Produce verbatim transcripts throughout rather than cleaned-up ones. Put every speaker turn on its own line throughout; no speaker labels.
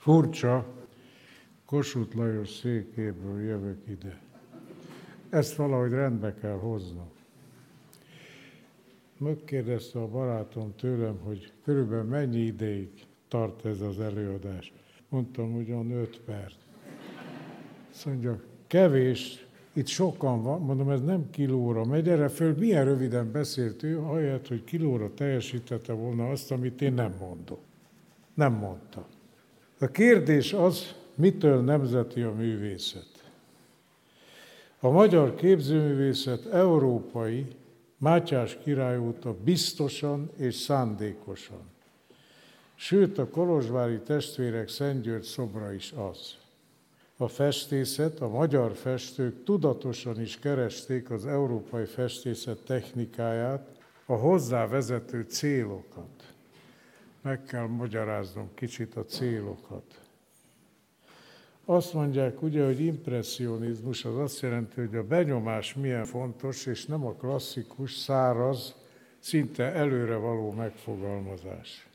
Furcsa, Kossuth Lajos székéből jövök ide. Ezt valahogy rendbe kell hoznom. Megkérdezte a barátom tőlem, hogy körülbelül mennyi ideig tart ez az előadás. Mondtam, hogy olyan öt perc. Azt mondja, kevés, itt sokan van, mondom, ez nem kilóra megy, erre föl milyen röviden beszélt ő, ahelyett, hogy kilóra teljesítette volna azt, amit én nem mondok. Nem mondta. A kérdés az, mitől nemzeti a művészet? A magyar képzőművészet európai, Mátyás király óta biztosan és szándékosan. Sőt, a kolozsvári testvérek Szent György szobra is az. A festészet, a magyar festők tudatosan is keresték az európai festészet technikáját, a hozzá vezető célokat. Meg kell magyaráznom kicsit a célokat. Azt mondják ugye, hogy impresszionizmus az azt jelenti, hogy a benyomás milyen fontos, és nem a klasszikus, száraz, szinte előre való megfogalmazás.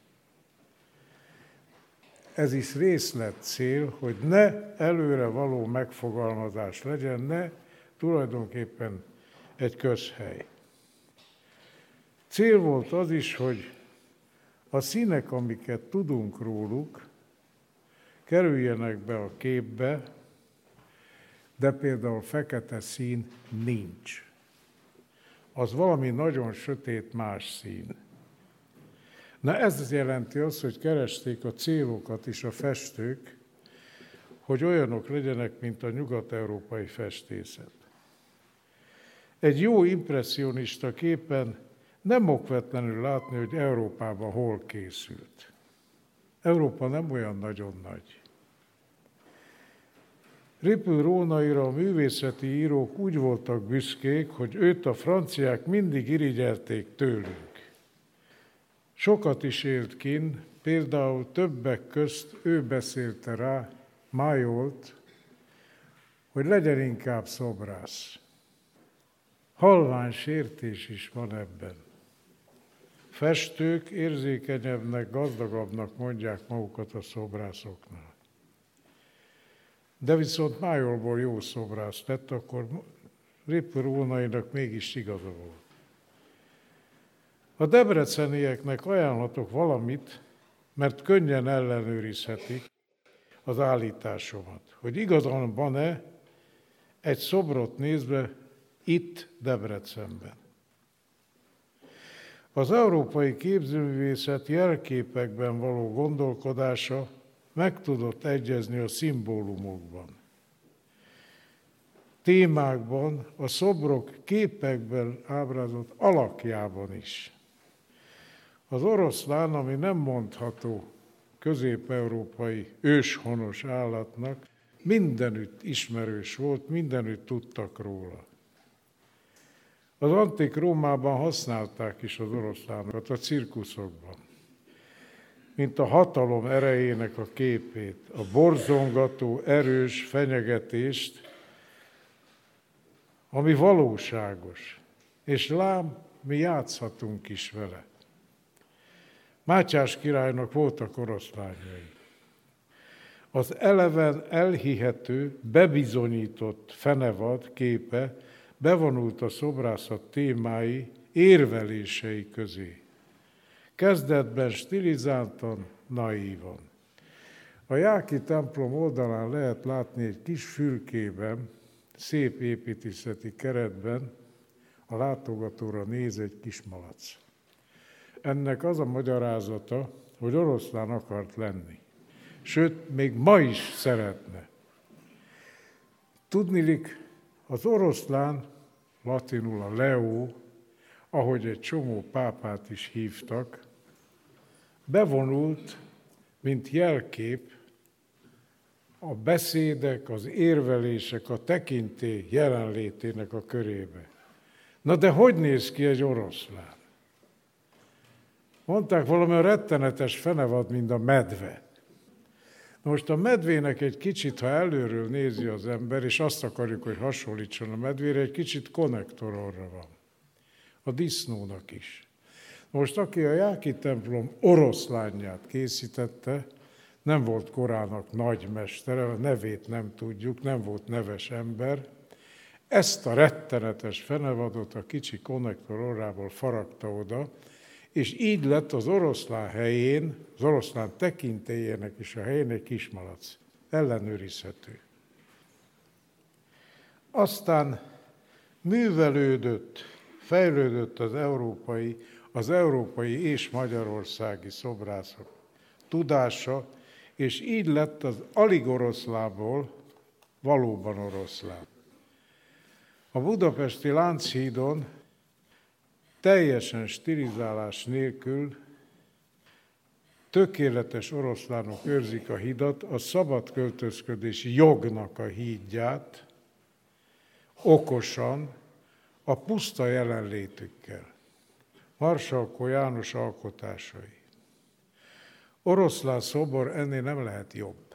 Ez is részlet cél, hogy ne előre való megfogalmazás legyen, ne tulajdonképpen egy közhely. Cél volt az is, hogy a színek, amiket tudunk róluk, kerüljenek be a képbe, de például fekete szín nincs. Az valami nagyon sötét más szín. Na ez jelenti azt, hogy keresték a célokat is a festők, hogy olyanok legyenek, mint a nyugat-európai festészet. Egy jó impresszionista képen nem okvetlenül látni, hogy Európában hol készült. Európa nem olyan nagyon nagy. Ripl Rónaira a művészeti írók úgy voltak büszkék, hogy őt a franciák mindig irigyelték tőlünk. Sokat is élt kinn, például többek közt ő beszélte rá Majolt, hogy legyen inkább szobrász. Halvány sértés is van ebben. Festők érzékenyebbnek, gazdagabbnak mondják magukat a szobrászoknál. De viszont Májolból jó szobrász lett, akkor Ripl Rónainak mégis igaza volt. A debrecenieknek ajánlhatok valamit, mert könnyen ellenőrizhetik az állításomat, hogy igazán van-e egy szobrot nézve itt Debrecenben. Az európai képzőművészet jelképekben való gondolkodása meg tudott egyezni a szimbólumokban. Témákban, a szobrok képekben ábrázolt alakjában is. Az oroszlán, ami nem mondható közép-európai őshonos állatnak, mindenütt ismerős volt, mindenütt tudtak róla. Az antik Rómában használták is az oroszlánokat a cirkuszokban, mint a hatalom erejének a képét, a borzongató, erős fenyegetést, ami valóságos, és lám, mi játszhatunk is vele. Mátyás királynak voltak oroszlányai. Az eleven elhihető, bebizonyított fenevad képe bevonult a szobrászat témái, érvelései közé. Kezdetben stilizáltan, naívan. A Jáki templom oldalán lehet látni egy kis fülkében, szép építészeti keretben, a látogatóra néz egy kis malac. Ennek az a magyarázata, hogy oroszlán akart lenni. Sőt, még ma is szeretne. Tudniillik, az oroszlán, latinul a Leo, ahogy egy csomó pápát is hívtak, bevonult, mint jelkép, a beszédek, az érvelések, a tekintély jelenlétének a körébe. Na de hogy néz ki egy oroszlán? Mondták, valami rettenetes fenevad, mint a medve. Most a medvének egy kicsit, ha előről nézi az ember, és azt akarjuk, hogy hasonlítson a medvére, egy kicsit konnektororra van. A disznónak is. Most aki a Jáki templom oroszlányát készítette, nem volt korának nagymestere, a nevét nem tudjuk, nem volt neves ember. Ezt a rettenetes fenevadot a kicsi konnektor orrából faragta oda, és így lett az oroszlán helyén, az oroszlán tekintélyének és a helyén egy kismalac. Ellenőrizhető. Aztán művelődött, fejlődött az európai, az európai és magyarországi szobrászok tudása, és így lett az alig oroszlából valóban oroszlán. A budapesti Lánchídon teljesen stilizálás nélkül tökéletes oroszlánok őrzik a hidat, a szabad költözködési jognak a hídját, okosan, a puszta jelenlétükkel. Marsalkó János alkotásai. Oroszlán szobor ennél nem lehet jobb.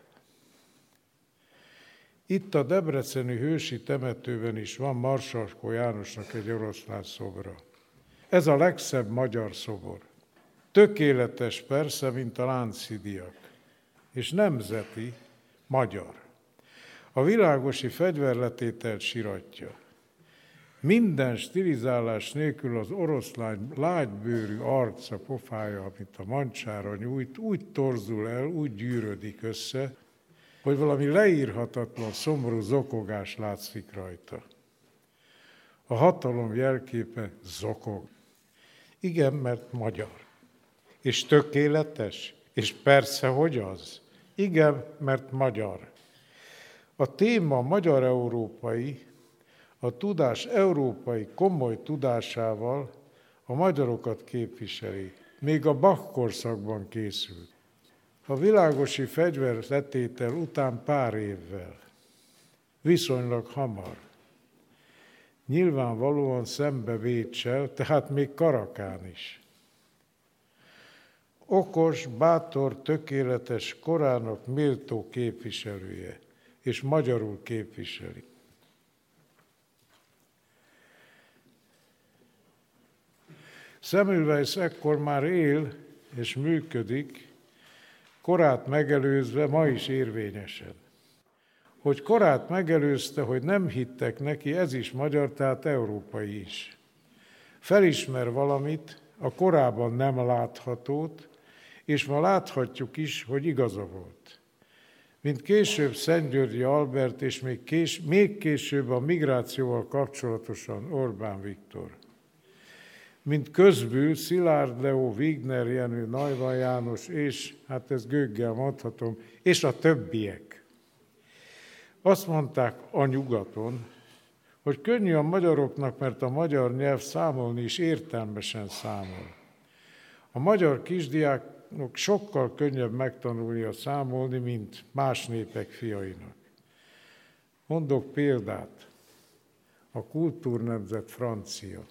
Itt a debreceni hősi temetőben is van Marsalkó Jánosnak egy oroszlán szobra. Ez a legszebb magyar szobor. Tökéletes persze, mint a lánchidiak, és nemzeti, magyar. A világosi fegyverletételt siratja. Minden stilizálás nélkül az oroszlány lágybőrű arca, pofája, amit a mancsára nyújt, úgy torzul el, úgy gyűrödik össze, hogy valami leírhatatlan, szomorú zokogás látszik rajta. A hatalom jelképe zokog. Igen, mert magyar. És tökéletes, és persze, hogy az. Igen, mert magyar. A téma magyar-európai, a tudás európai komoly tudásával a magyarokat képviseli. Még a Bach korszakban készült. A világosi fegyverletétel után pár évvel, viszonylag hamar, nyilvánvalóan szembe Vécsel, tehát még Karakán is. Okos, bátor, tökéletes, korának méltó képviselője, és magyarul képviseli. Semmelweis ekkor már él és működik, korát megelőzve, ma is érvényesen. Hogy korát megelőzte, hogy nem hittek neki, ez is magyar, tehát európai is. Felismer valamit, a korában nem láthatót, és ma láthatjuk is, hogy igaza volt. Mint később Szentgyörgyi Albert, és még, kés, még később a migrációval kapcsolatosan Orbán Viktor. Mint közbül Szilárd Leó, Wigner Jenő, Neumann János, és, hát ezt gőggel mondhatom, és a többiek. Azt mondták a nyugaton, hogy könnyű a magyaroknak, mert a magyar nyelv számolni is értelmesen számol. A magyar kisdiáknak sokkal könnyebb megtanulnia számolni, mint más népek fiainak. Mondok példát. A kultúrnemzet francia.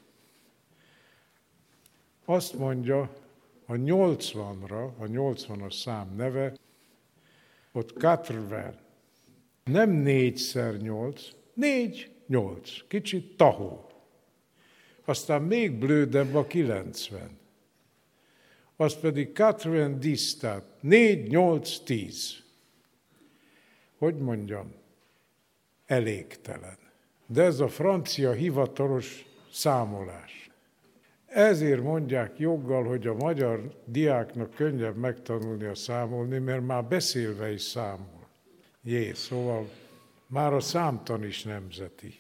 Azt mondja, a nyolcvanra, a nyolcvanas szám neve, ott quatre-vingts. Nem négyszer nyolc, négy, nyolc, kicsit tahó. Aztán még blődebb a kilencven. Az pedig quatre-vingt-dix, tehát négy, nyolc, tíz. Hogy mondjam? Elégtelen. De ez a francia hivatalos számolás. Ezért mondják joggal, hogy a magyar diáknak könnyebb megtanulni a számolni, mert már beszélve is számol. Jé, szóval már a számtan is nemzeti.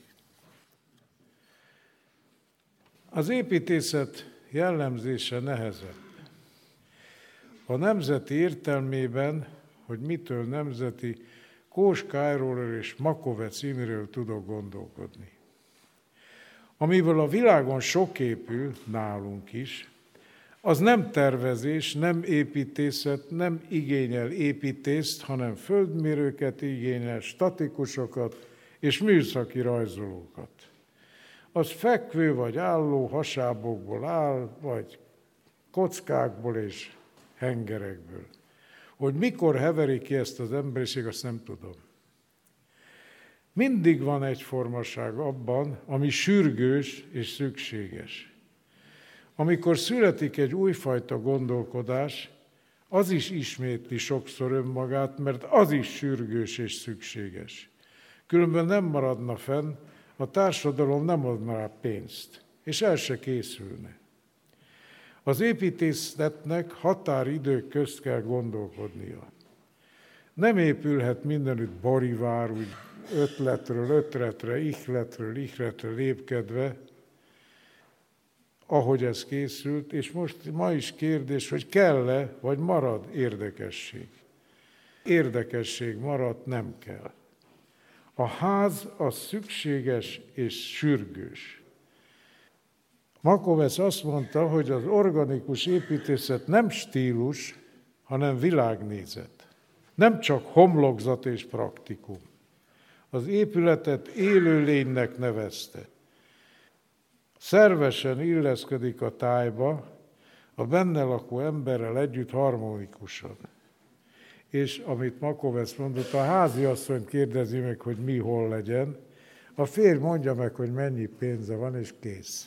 Az építészet jellemzése nehezebb. A nemzeti értelmében, hogy mitől nemzeti, Kós Károlyról és Makovec Imréről tudok gondolkodni. Amiből a világon sok épül, nálunk is, az nem tervezés, nem építészet, nem igényel építészt, hanem földmérőket igényel, statikusokat és műszaki rajzolókat. Az fekvő vagy álló hasábokból áll, vagy kockákból és hengerekből. Hogy mikor heveri ki ezt az emberiség, azt nem tudom. Mindig van egyformaság abban, ami sürgős és szükséges. Amikor születik egy újfajta gondolkodás, az is ismétli sokszor önmagát, mert az is sürgős és szükséges. Különben nem maradna fenn, a társadalom nem adna rá pénzt, és el se készülne. Az építészetnek határidők közt kell gondolkodnia. Nem épülhet mindenütt barivár, úgy ötletről ötletre, ihletről ihletre lépkedve, ahogy ez készült, és most ma is kérdés, hogy kell-e, vagy marad érdekesség. Érdekesség maradt, nem kell. A ház az szükséges és sürgős. Makovec azt mondta, hogy az organikus építészet nem stílus, hanem világnézet. Nem csak homlokzat és praktikum. Az épületet élőlénynek nevezte. Szervesen illeszkedik a tájba, a benne lakó emberrel együtt harmonikusan. És amit Makovec mondott, a háziasszonyt kérdezi meg, hogy mi hol legyen, a férj mondja meg, hogy mennyi pénze van, és kész.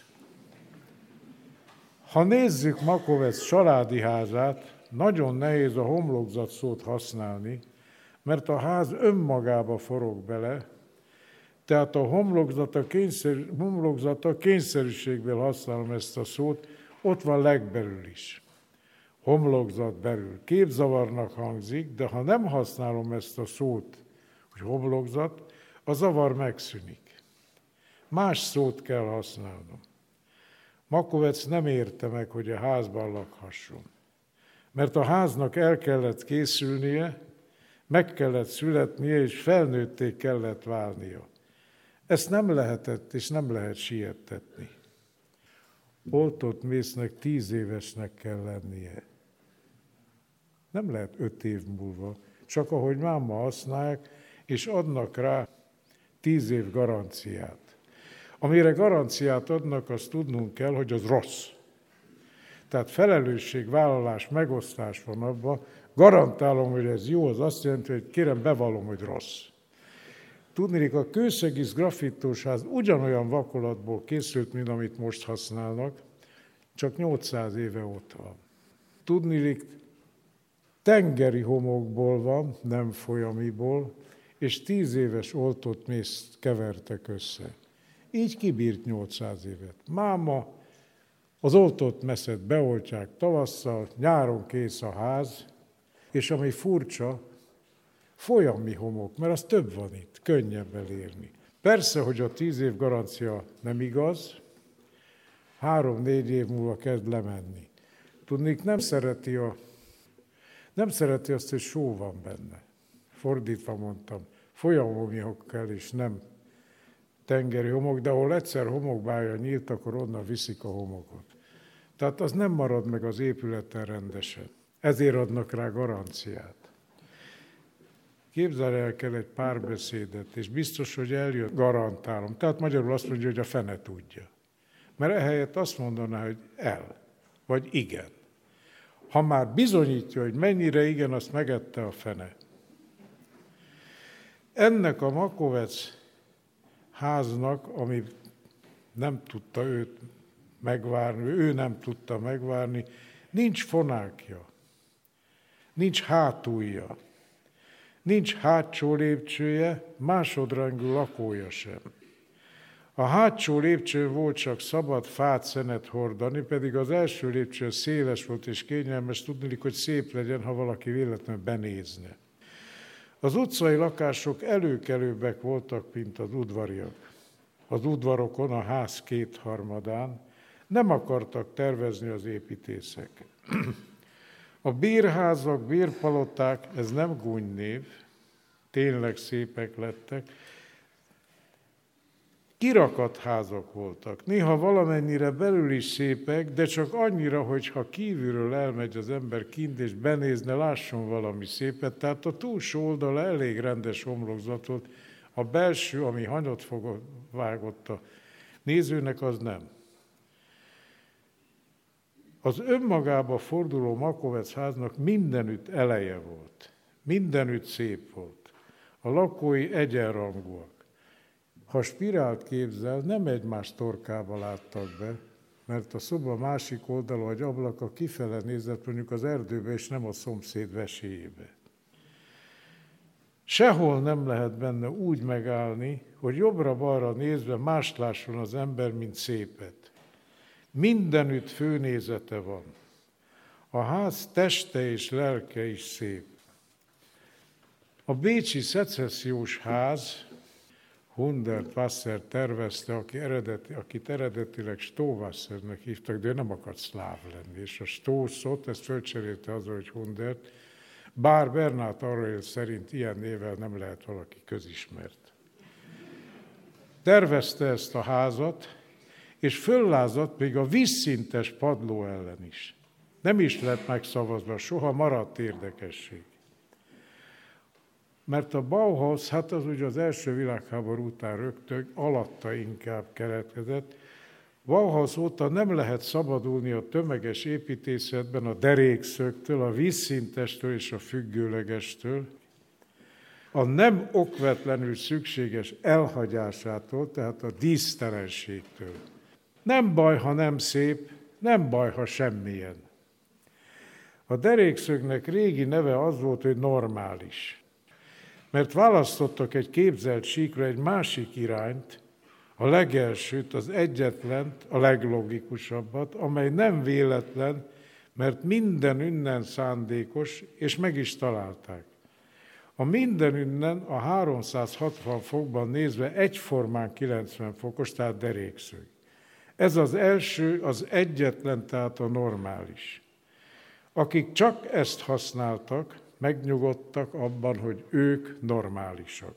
Ha nézzük Makovec családi házát, nagyon nehéz a homlokzat szót használni, mert a ház önmagába forog bele, tehát a homlokzata, kényszer, homlokzata kényszerűségből használom ezt a szót, ott van legbelül is. Homlokzat belül. Képzavarnak hangzik, de ha nem használom ezt a szót, hogy homlokzat, a zavar megszűnik. Más szót kell használnom. Makovec nem érte meg, hogy a házban lakhasson. Mert a háznak el kellett készülnie, meg kellett születnie, és felnőtté kellett válnia. Ezt nem lehetett, és nem lehet siettetni. Oltott mésznek tíz évesnek kell lennie. Nem lehet öt év múlva, csak ahogy máma használják, és adnak rá tíz év garanciát. Amire garanciát adnak, azt tudnunk kell, hogy az rossz. Tehát felelősségvállalás, megosztás van abban. Garantálom, hogy ez jó, az azt jelenti, hogy kérem, bevallom, hogy rossz. Tudniillik, a kőszegész grafittósház ugyanolyan vakolatból készült, mint amit most használnak, csak nyolcszáz éve ott van. Tudniillik, tengeri homokból van, nem folyamiból, és tíz éves oltott mészt kevertek össze. Így kibírt nyolcszáz évet. Máma az oltott meszet beoltják tavasszal, nyáron kész a ház, és ami furcsa, folyami homok, mert az több van itt, könnyebb elérni. Persze, hogy a tíz év garancia nem igaz, három-négy év múlva kezd lemenni. Tudnék, nem szereti, a, nem szereti azt, hogy só van benne. Fordítva mondtam, folyami homok kell, és nem tengeri homok, de ahol egyszer homokbálja nyílt, akkor onnan viszik a homokot. Tehát az nem marad meg az épületen rendesen. Ezért adnak rá garanciát. Képzelj el kell egy párbeszédet, és biztos, hogy eljön, garantálom. Tehát magyarul azt mondja, hogy a fene tudja. Mert ehelyett azt mondaná, hogy el, vagy igen. Ha már bizonyítja, hogy mennyire igen, azt megette a fene. Ennek a Makovec háznak, ami nem tudta őt megvárni, ő nem tudta megvárni, nincs fonákja, nincs hátulja, nincs hátsó lépcsője, másodrangú lakója sem. A hátsó lépcsőn volt csak szabad fát, szenet hordani, pedig az első lépcső széles volt és kényelmes, tudniillik, hogy szép legyen, ha valaki véletlenül benézne. Az utcai lakások előkelőbbek voltak, mint az udvariak. Az udvarokon, a ház kétharmadán nem akartak tervezni az építészek. A bérházak, bérpaloták, ez nem gúnynév, tényleg szépek lettek, kirakat házak voltak. Néha valamennyire belül is szépek, de csak annyira, hogy ha kívülről elmegy az ember kint és benézne, lásson valami szépet. Tehát a túlsó oldala elég rendes homlokzat volt, a belső, ami hanyat vágott a nézőnek, az nem. Az önmagába forduló Makovec háznak mindenütt eleje volt. Mindenütt szép volt. A lakói egyenrangúak. Ha spirált képzel, nem egymás torkába láttak be, mert a szoba másik oldala, vagy ablaka kifele nézett mondjuk az erdőbe, és nem a szomszéd veséjébe. Sehol nem lehet benne úgy megállni, hogy jobbra-balra nézve mást lásson az ember, mint szépet. Mindenütt főnézete van. A ház teste és lelke is szép. A bécsi szecessziós ház Hundert Wasser tervezte, aki eredeti, akit eredetileg Stowassernek hívtak, de ő nem akart szláv lenni, és a Stow szót, ezt fölcserélte azzal, hogy Hundert, bár Bernát Arrail szerint ilyen névvel nem lehet valaki közismert. Tervezte ezt a házat, és föllázadt még a vízszintes padló ellen is. Nem is lett megszavazva, soha maradt érdekesség. Mert a Bauhaus, hát az ugye az első világháború után rögtön, alatta inkább keletkezett. Bauhaus óta nem lehet szabadulni a tömeges építészetben a derékszögtől, a vízszintestől és a függőlegestől, a nem okvetlenül szükséges elhagyásától, tehát a dísztelenségtől. Nem baj, ha nem szép, nem baj, ha semmilyen. A derékszögnek régi neve az volt, hogy normális. Mert választottak egy képzelt síkra egy másik irányt, a legelsőt, az egyetlent, a leglogikusabbat, amely nem véletlen, mert minden ünnen szándékos, és meg is találták. A minden ünnen a háromszázhatvan fokban nézve egyformán kilencven fokos, tehát derékszög. Ez az első, az egyetlen, tehát a normális. Akik csak ezt használtak, megnyugodtak abban, hogy ők normálisak.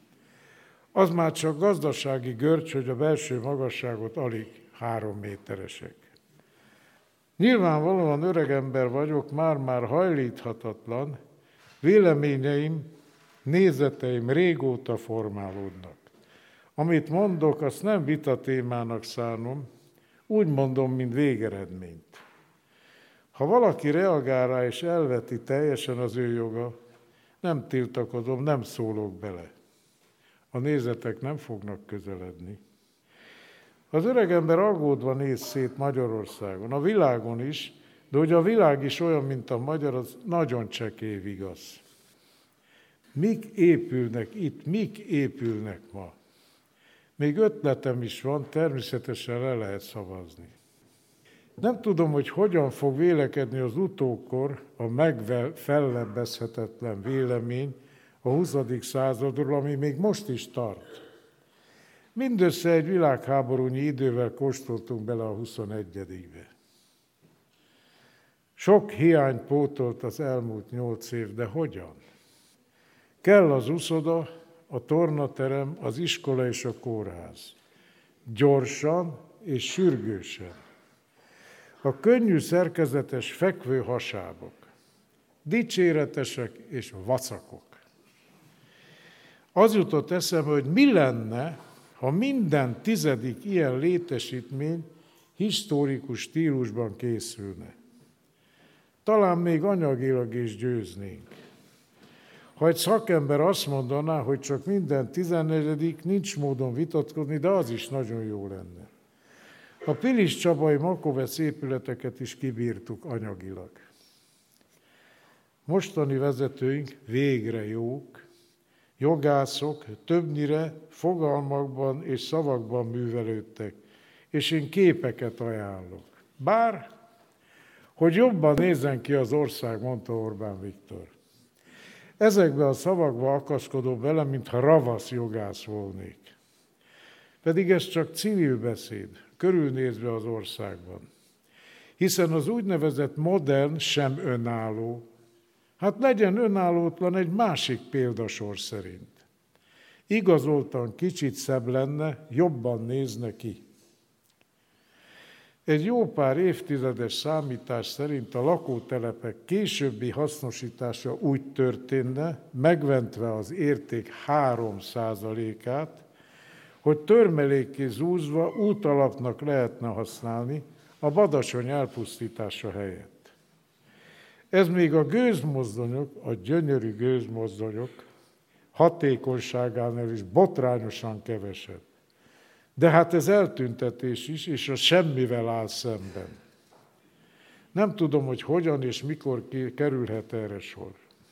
Az már csak gazdasági görcs, hogy a belső magasságot alig három méteresek. Nyilvánvalóan öregember vagyok, már-már hajlíthatatlan, véleményeim, nézeteim régóta formálódnak. Amit mondok, azt nem vitatémának szánom, úgy mondom, mint végeredményt. Ha valaki reagál rá és elveti, teljesen az ő joga, nem tiltakozom, nem szólok bele. A nézetek nem fognak közeledni. Az öregember aggódva néz szét Magyarországon, a világon is, de hogy a világ is olyan, mint a magyar, az nagyon csekély vigasz. Mik épülnek itt, mik épülnek ma? Még ötletem is van, természetesen le lehet szavazni. Nem tudom, hogy hogyan fog vélekedni az utókor a megfellebbezhetetlen vélemény a huszadik századról, ami még most is tart. Mindössze egy világháborúnyi idővel kóstoltunk bele a huszonegyedikbe. Sok hiányt pótolt az elmúlt nyolc év, de hogyan? Kell az uszoda, a tornaterem, az iskola és a kórház. Gyorsan és sürgősen. A könnyű szerkezetes fekvő hasábok, dicséretesek és vacakok. Az jutott eszembe, hogy mi lenne, ha minden tizedik ilyen létesítmény historikus stílusban készülne. Talán még anyagilag is győznénk. Ha egy szakember azt mondaná, hogy csak minden tizennegyedik, nincs módon vitatkozni, de az is nagyon jó lenne. A pilis-csabai Makovec épületeket is kibírtuk anyagilag. Mostani vezetőink végre jók, jogászok többnyire fogalmakban és szavakban művelődtek, és én képeket ajánlok. Bár, hogy jobban nézzen ki az ország, mondta Orbán Viktor. Ezekbe a szavakba akaszkodom bele, mintha ravasz jogász volnék. Pedig ez csak civil beszéd, körülnézve az országban. Hiszen az úgynevezett modern sem önálló, hát legyen önállótlan egy másik példasor szerint. Igazoltan kicsit szebb lenne, jobban nézne ki. Egy jó pár évtizedes számítás szerint a lakótelepek későbbi hasznosítása úgy történne, megventve az érték három százalékát, hogy törmelékké zúzva útalapnak lehetne használni a Badacsony elpusztítása helyett. Ez még a gőzmozdonyok, a gyönyörű gőzmozdonyok hatékonyságánál is botrányosan kevesebb. De hát ez eltüntetés is, és a semmivel áll szemben. Nem tudom, hogy hogyan és mikor kerülhet erre sor.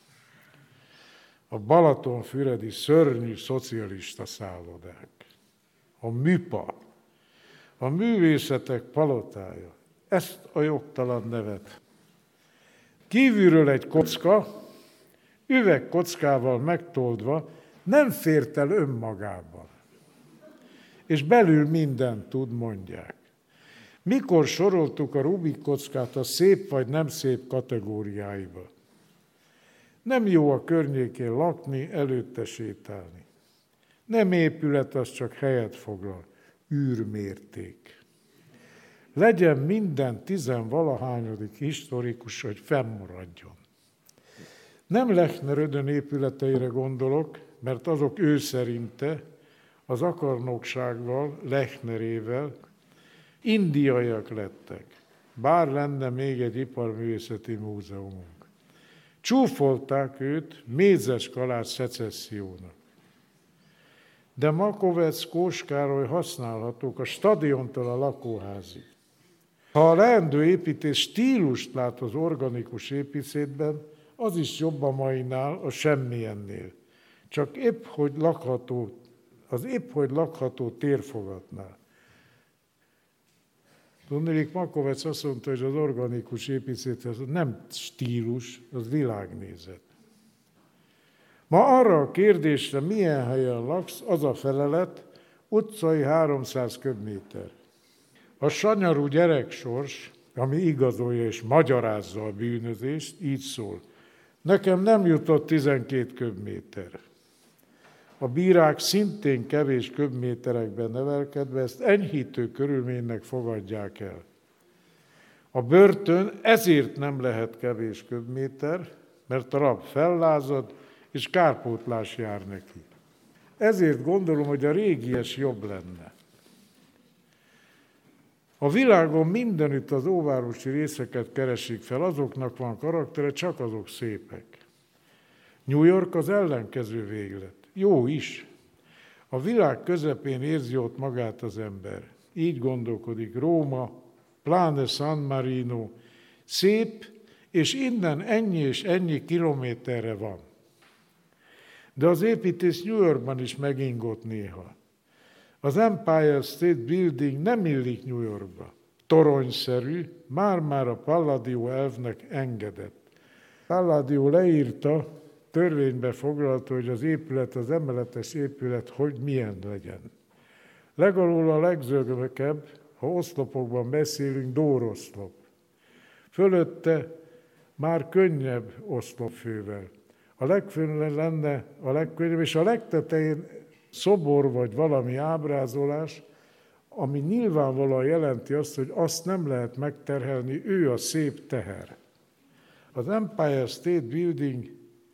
A balatonfüredi szörnyű szocialista szállodák, a műpa, a művészetek palotája, ezt a jogtalan nevet. Kívülről egy kocka, üvegkockával megtoldva, nem fért el önmagában. És belül mindent tud, mondják. Mikor soroltuk a Rubik kockát a szép vagy nem szép kategóriáiba? Nem jó a környékén lakni, előtte sétálni. Nem épület, az csak helyet foglal. Űrmérték. Legyen minden tizenvalahányodik historikus, hogy fennmaradjon. Nem Lechner-Ödön épületeire gondolok, mert azok ő szerinte az akarnoksággal, Lechnerével indiaiak lettek, bár lenne még egy iparművészeti múzeumunk. Csúfolták őt mézes kalács szecessziónak. De Makovec, Kós Károly használhatók a stadiontól a lakóházig. Ha a leendő építés stílust lát az organikus építészetben, az is jobb a mainál, a semmilyennél. Csak épp, hogy lakható, az épp, hogy lakható térfogatnál. Tudnék, Makovec azt mondta, hogy az organikus építészet az nem stílus, az világnézet. Ma arra a kérdésre, milyen helyen laksz, az a felelet, utcai háromszáz köbméter. A sanyarú gyereksors, ami igazolja és magyarázza a bűnözést, így szól. Nekem nem jutott tizenkét köbméter. A bírák szintén kevés köbméterekben nevelkedve ezt enyhítő körülménynek fogadják el. A börtön ezért nem lehet kevés köbméter, mert a rab fellázad, és kárpótlás jár neki. Ezért gondolom, hogy a régies jobb lenne. A világon mindenütt az óvárosi részeket keresik fel, azoknak van karaktere, csak azok szépek. New York az ellenkező véglet. Jó is. A világ közepén érzi ott magát az ember. Így gondolkodik Róma, pláne San Marino. Szép, és innen ennyi és ennyi kilométerre van. De az építész New Yorkban is megingott néha. Az Empire State Building nem illik New Yorkba. Toronyszerű, már-már a Palladio elvnek engedett. Palladio leírta, törvénybe foglalta, hogy az épület, az emeletes épület, hogy milyen legyen. Legalul a legzögökebb, ha oszlopokban beszélünk, dóroszlop. Fölötte már könnyebb oszlopfővel. A legfőn lenne a legkönnyebb, és a legtetején szobor vagy valami ábrázolás, ami nyilvánvalóan jelenti azt, hogy azt nem lehet megterhelni, ő a szép teher. Az Empire State Building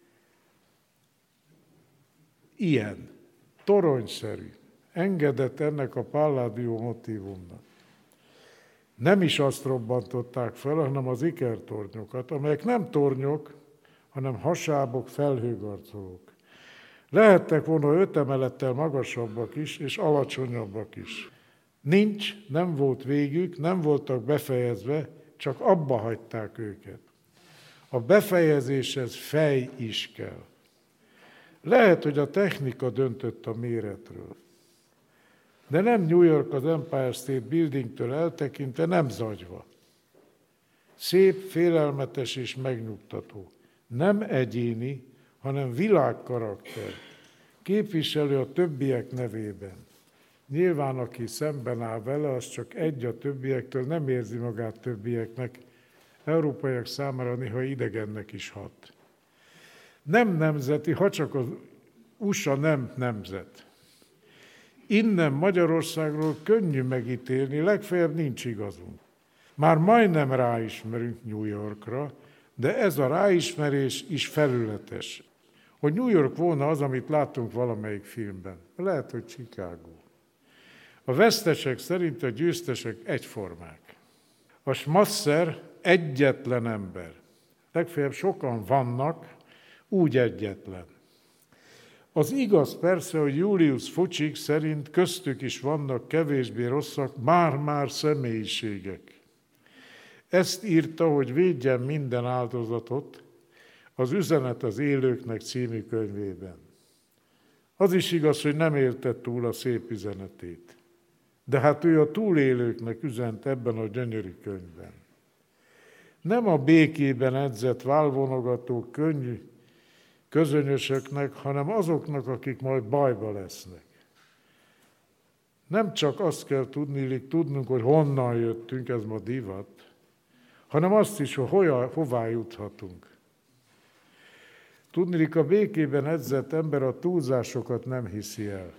ilyen, toronyszerű, engedett ennek a Palladio motívumnak. Nem is azt robbantották fel, hanem az ikertornyokat, amelyek nem tornyok, hanem hasábok, felhőgarcolók. Lehettek volna öt emelettel magasabbak is, és alacsonyabbak is. Nincs, nem volt végük, nem voltak befejezve, csak abba hagyták őket. A befejezéshez fej is kell. Lehet, hogy a technika döntött a méretről. De nem New York az Empire State Buildingtől eltekintve, nem zagyva. Szép, félelmetes és megnyugtató. Nem egyéni, hanem világkarakter. Képviselő a többiek nevében. Nyilván, aki szemben áll vele, az csak egy a többiektől, nem érzi magát többieknek. Európaiak számára néha idegennek is hat. Nem nemzeti, ha csak az u es á nem nemzet. Innen Magyarországról könnyű megítélni, legfeljebb nincs igazunk. Már majdnem ráismerünk New Yorkra, de ez a ráismerés is felületes. Hogy New York volna az, amit láttunk valamelyik filmben. Lehet, hogy Chicago. A vesztesek szerint a győztesek egyformák. A Schmasser egyetlen ember. Legfeljebb sokan vannak, úgy egyetlen. Az igaz persze, hogy Julius Fučík szerint köztük is vannak kevésbé rosszak, már-már személyiségek. Ezt írta, hogy védjen minden áldozatot az Üzenet az élőknek című könyvében. Az is igaz, hogy nem élte túl a szép üzenetét. De hát ő a túlélőknek üzent ebben a gyönyörű könyvben. Nem a békében edzett válvonogató könnyű közönyösöknek, hanem azoknak, akik majd bajba lesznek. Nem csak azt kell tudni, tudnunk, hogy honnan jöttünk, ez ma divat, hanem azt is, hogy hová juthatunk. Tudniillik, a békében edzett ember a túlzásokat nem hiszi el.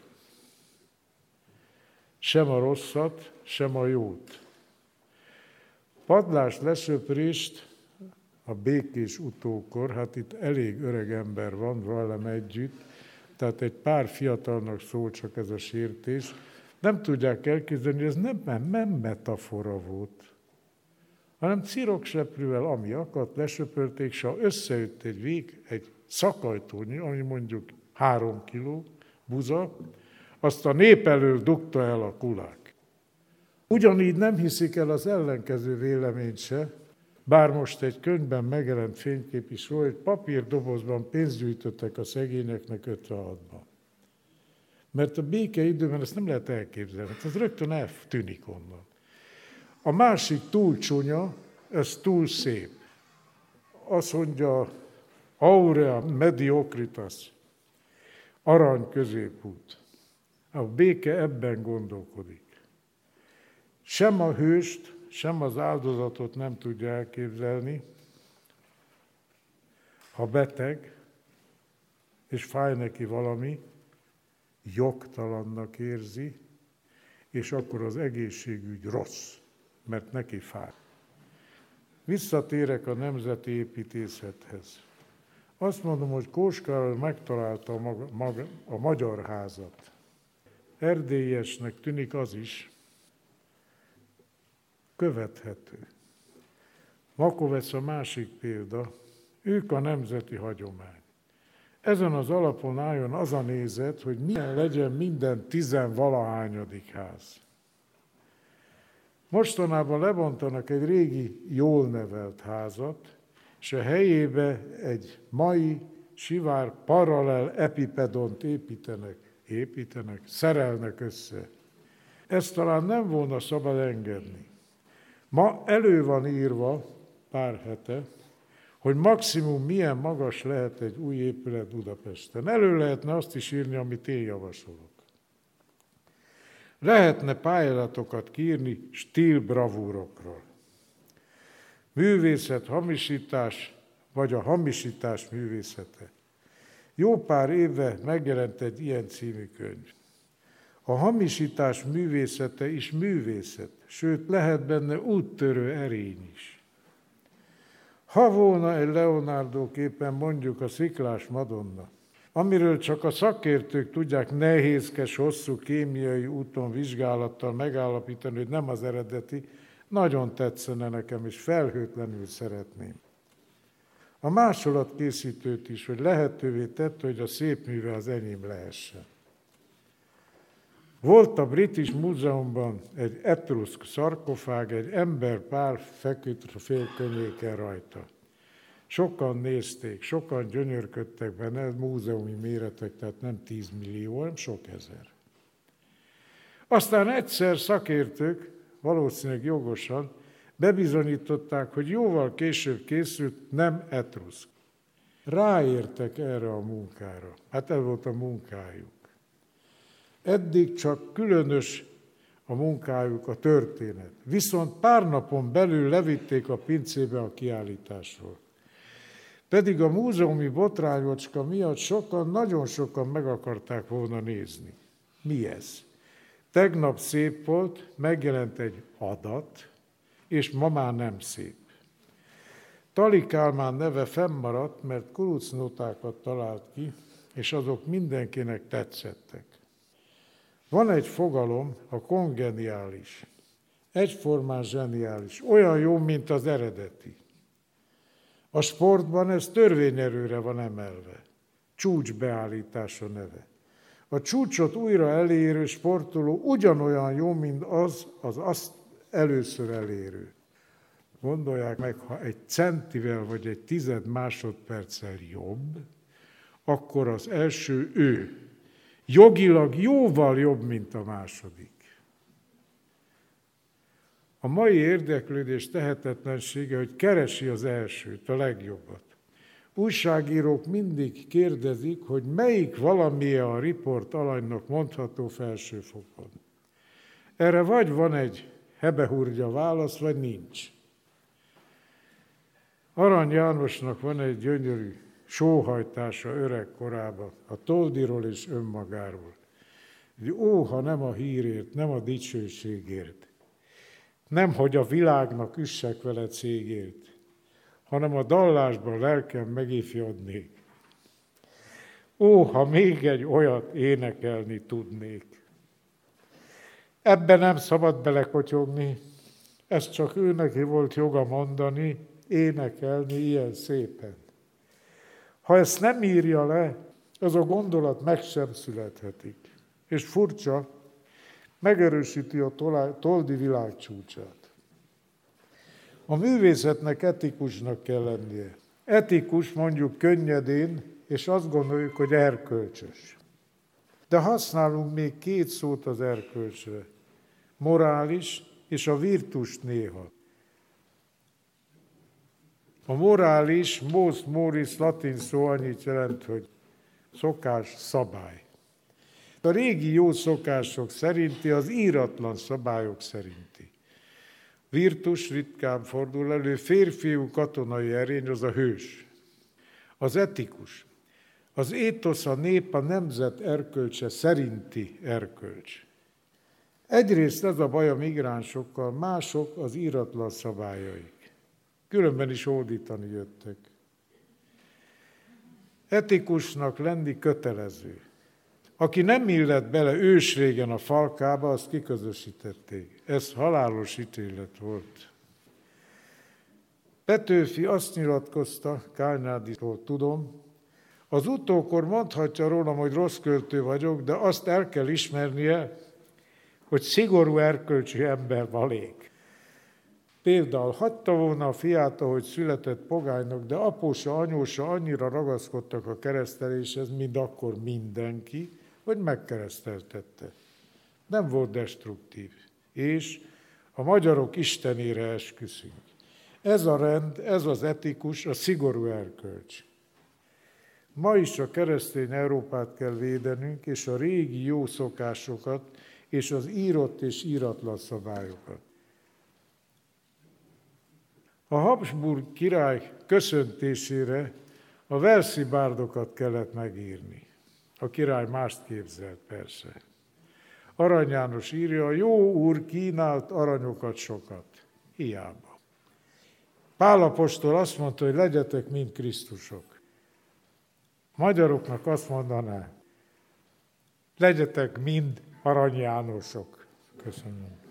Sem a rosszat, sem a jót. Padlás lesöprést a békés utókor, hát itt elég öreg ember van velem együtt, tehát egy pár fiatalnak szól csak ez a sértés, nem tudják elképzelni, hogy ez nem, nem metafora volt, hanem cirokseprűvel, ami akadt, lesöpörték, és ha összeütt egy vég, egy szakajtónyi, ami mondjuk három kiló buza, azt a nép elől dugta el a kulák. Ugyanígy nem hiszik el az ellenkező véleményt se, bár most egy könyvben megjelent fénykép is róla, hogy papírdobozban pénzt gyűjtöttek a szegényeknek ötvenhatban. Mert a béke időben ezt nem lehet elképzelni, ez rögtön eltűnik onnan. A másik túl csúnya, ez túl szép. Azt mondja, aurea mediocritas, arany középút. A béke ebben gondolkodik. Sem a hőst, sem az áldozatot nem tudja elképzelni, ha beteg, és fáj neki valami, jogtalannak érzi, és akkor az egészségügy rossz, mert neki fáj. Visszatérek a nemzeti építészethez. Azt mondom, hogy Kós Károly megtalálta a, maga, maga, a magyar házat. Erdélyesnek tűnik az is, követhető. Makovec a másik példa, ők a nemzeti hagyomány. Ezen az alapon álljon az a nézet, hogy milyen legyen minden tizenvalahányadik ház. Mostanában lebontanak egy régi, jól nevelt házat, és a helyébe egy mai, sivár, paralel epipedont építenek, építenek, szerelnek össze. Ezt talán nem volna szabad engedni. Ma elő van írva, pár hete, hogy maximum milyen magas lehet egy új épület Budapesten. Elő lehetne azt is írni, amit én javasolok. Lehetne pályázatokat kiírni stílbravúrokról. Művészet, hamisítás, vagy a hamisítás művészete. Jó pár éve megjelent egy ilyen című könyv. A hamisítás művészete is művészet, sőt lehet benne úttörő erény is. Ha volna egy Leonardo képen mondjuk a Sziklás Madonna, amiről csak a szakértők tudják nehézkes, hosszú kémiai úton vizsgálattal megállapítani, hogy nem az eredeti, nagyon tetszene nekem, és felhőtlenül szeretném. A másolatkészítőt is, hogy lehetővé tette, hogy a szép műve az enyém lehessen. Volt a British Múzeumban egy etruszk szarkofág, egy emberpár feküdt félkönnyéken rajta. Sokan nézték, sokan gyönyörködtek benne, ez múzeumi méretek, tehát nem tízmillió, hanem sok ezer. Aztán egyszer szakértők, valószínűleg jogosan, bebizonyították, hogy jóval később készült, nem etruszk. Ráértek erre a munkára. Hát ez volt a munkájuk. Eddig csak különös a munkájuk, a történet. Viszont pár napon belül levitték a pincébe a kiállításról. Pedig a múzeumi botrányocska miatt sokan, nagyon sokan meg akarták volna nézni. Mi ez? Tegnap szép volt, megjelent egy adat, és ma már nem szép. Tali Kálmán neve fennmaradt, mert kurucnotákat talált ki, és azok mindenkinek tetszettek. Van egy fogalom, a kongeniális. Egyformán zseniális. Olyan jó, mint az eredeti. A sportban ez törvényerőre van emelve. Csúcs beállítása neve. A csúcsot újra elérő sportoló ugyanolyan jó, mint az, az azt először elérő. Gondolják meg, ha egy centivel vagy egy tized másodperccel jobb, akkor az első ő. Jogilag jóval jobb, mint a második. A mai érdeklődés tehetetlensége, hogy keresi az elsőt, a legjobbat. Újságírók mindig kérdezik, hogy melyik valamilyen a riport alanynak mondható felsőfokon. Erre vagy van egy hebehurgya válasz, vagy nincs. Arany Jánosnak van egy gyönyörű sóhajtása öreg korában, a Toldiról és önmagáról. Ó, ha nem a hírért, nem a dicsőségért, nem, hogy a világnak üssek vele cégért, hanem a dallásban lelkem megifjadnék. Ó, ha még egy olyat énekelni tudnék. Ebben nem szabad belekotyogni, ezt csak ő neki volt joga mondani, énekelni ilyen szépen. Ha ezt nem írja le, az a gondolat meg sem születhetik. És furcsa, megerősíti a toldi világ csúcsát. A művészetnek etikusnak kell lennie. Etikus mondjuk könnyedén, és azt gondoljuk, hogy erkölcsös. De használunk még két szót az erkölcsre. Morális és a virtus néha. A morális, mos moris latin szó annyit jelent, hogy szokás, szabály. A régi jó szokások szerinti, az íratlan szabályok szerinti. Virtus ritkán fordul elő, férfiú katonai erény, az a hős. Az etikus. Az étosz, a nép, a nemzet erkölcse szerinti erkölcs. Egyrészt ez a baj a migránsokkal, mások az íratlan szabályaik. Különben is hódítani jöttek. Etikusnak lenni kötelező. Aki nem illett bele ősrégen a falkába, azt kiközösítették. Ez halálos ítélet volt. Petőfi azt nyilatkozta, Kálnáditól tudom, az utókor mondhatja rólam, hogy rossz költő vagyok, de azt el kell ismernie, hogy szigorú erkölcsű ember valék. Például hagyta volna a fiát, ahogy született pogánynak, de apósa, anyósa annyira ragaszkodtak a kereszteléshez, mint akkor mindenki, hogy megkereszteltette. Nem volt destruktív. És a magyarok istenére esküszünk. Ez a rend, ez az etikus, a szigorú erkölcs. Ma is a keresztény Európát kell védenünk, és a régi jó szokásokat, és az írott és íratlan szabályokat. A Habsburg király köszöntésére a verszi bárdokat kellett megírni. A király mást képzelt, persze. Arany János írja, a jó úr kínált aranyokat sokat. Hiába. Pál apostol azt mondta, hogy legyetek mind Krisztusok. A magyaroknak azt mondaná, legyetek mind Arany Jánosok. Köszönöm.